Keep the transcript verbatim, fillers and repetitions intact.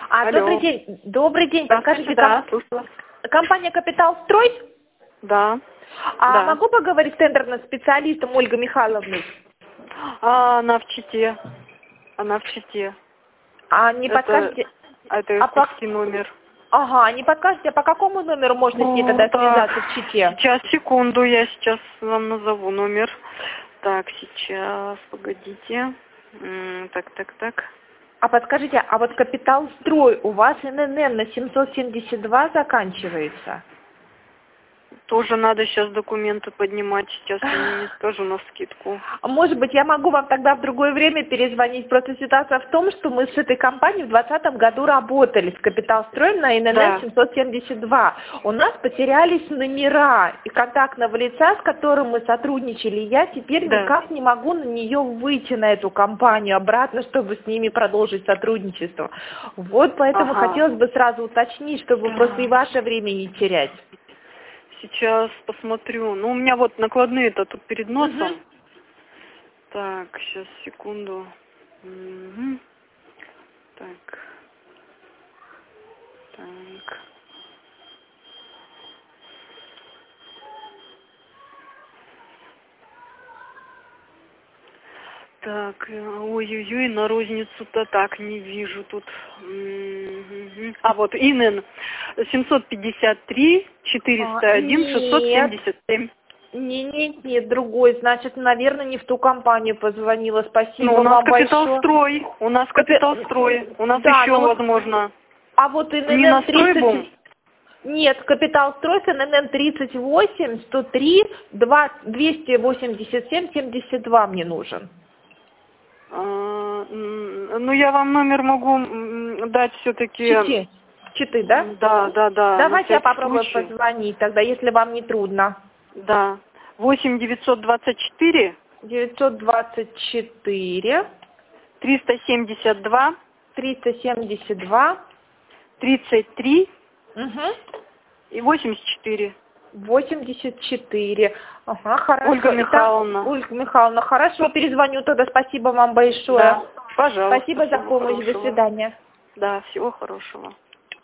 А, Алло. добрый день. Добрый день. Подскажите, Да, ком- слушаю. компания «Капитал Строй»? Да. А Да. могу поговорить с тендерным специалистом Ольгой Михайловной? А, она в Чите. Она в Чите. А не Это, подскажете... это а по- иркутский номер. Ага, не подскажете, а по какому номеру можно с ней Ну, тогда так, связаться в Чите? Сейчас, секунду, я сейчас вам назову номер. Так, сейчас, погодите. М, Так, так, так. А подскажите, а вот «Капитал Строй» у вас эн эн эн на семьсот семьдесят два заканчивается? Тоже надо сейчас документы поднимать. Сейчас я не скажу навскидку. Может быть, я могу вам тогда в другое время перезвонить. Просто ситуация в том, что мы с этой компанией в двадцатом году работали с «Капитал Строй» на эн эн эн Да. семьсот семьдесят два. У нас потерялись номера и контактного лица, с которым мы сотрудничали. Я теперь Да. никак не могу на нее выйти, на эту компанию, обратно, чтобы с ними продолжить сотрудничество. Вот поэтому Ага. хотелось бы сразу уточнить, чтобы просто и ваше время не терять. Сейчас посмотрю. Ну, у меня вот накладные-то тут перед носом. Мгм. Так, сейчас, секунду. Мгм. Так. Так. Так, э, ой-ой-ой, на розницу-то так не вижу тут. Мгм. А вот ИНН семьсот пятьдесят три четыреста один шестьсот Нет. семьдесят семь. Не, нет, нет, другой. Значит, наверное, не в ту компанию позвонила. Спасибо Ну, у нас вам Капитал большое. Строй. У нас Капи- Капитал Строй. У нас Да, еще ну вот, возможно. а вот Не на эн эн эн Стройбум? тридцать... Нет, Капитал Строй с эн эн эн тридцать восемь сто три двести восемьдесят семь семьдесят два мне нужен. А, м, ну, я вам номер могу м, дать все-таки. Читы. Читы, да? Да, да, да, на Давайте я всякий попробую случай. позвонить тогда, если вам не трудно. Да. восемь девятьсот двадцать четыре девятьсот двадцать четыре триста семьдесят два триста семьдесят два тридцать три угу. и восемьдесят четыре. восемьдесят четыре. Ага, хорошо. Ольга Итак, Михайловна. Ольга Михайловна, хорошо, перезвоню тогда. Спасибо вам большое. Да, пожалуйста. Спасибо за Всего помощь. До хорошего. свидания. Да, всего хорошего.